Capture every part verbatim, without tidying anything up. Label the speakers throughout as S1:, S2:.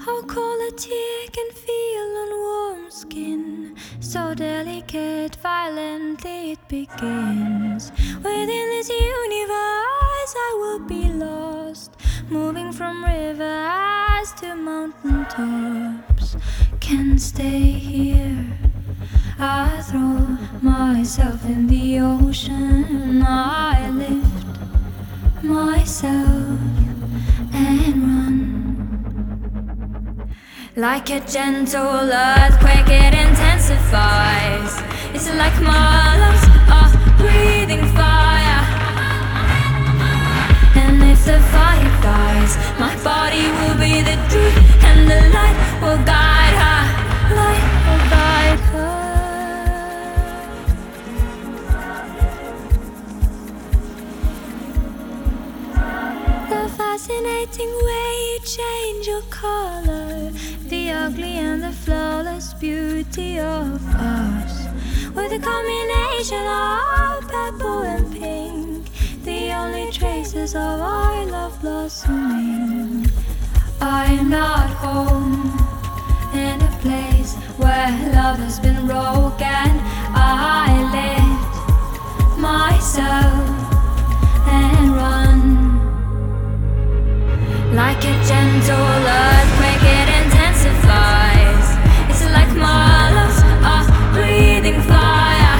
S1: How cold a tear can feel on warm skin, so delicate, violently it begins. Within this universe I will be lost, moving from rivers to mountain tops. Can't stay here, I throw myself in the ocean. I lift myself and run. Like a gentle earthquake, it intensifies. It's like my lungs are breathing fire. And if the fire dies, my body will be the truth, and the light will guide her. Light will guide her. The fascinating way you change your color, the ugly and the flawless beauty of us, with a combination of purple and pink, the only traces of our love blossoming. I'm not home in a place where love has been broken. I lift myself and run. Like a gentle earthquake, it intensifies. It's like my lungs are breathing fire.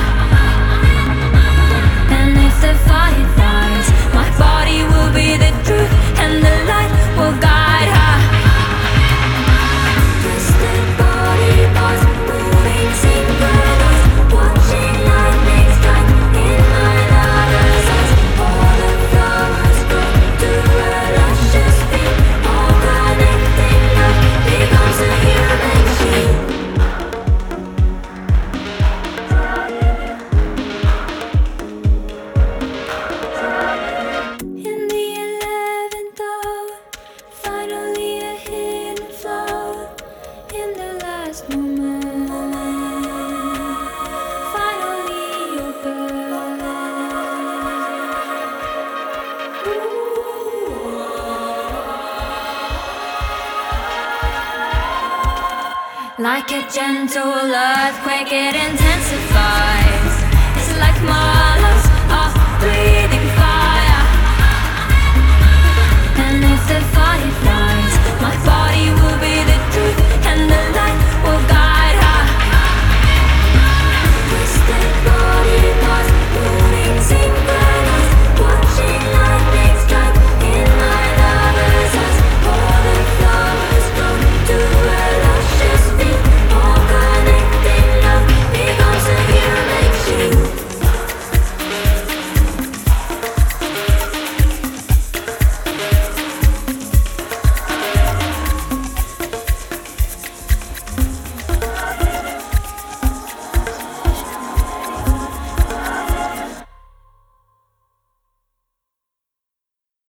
S1: And if the fire dies, my body will be the truth, and the light will guide her. Twisted body parts, moving synchronous, watching lightning strike in my lover's eyes. All the flowers grow to a luscious pink, all connecting love becomes a human sheet. In the eleventh hour, finally a hidden flower. In the last moment, finally your birth. Like a gentle earthquake, it intensifies. It's like my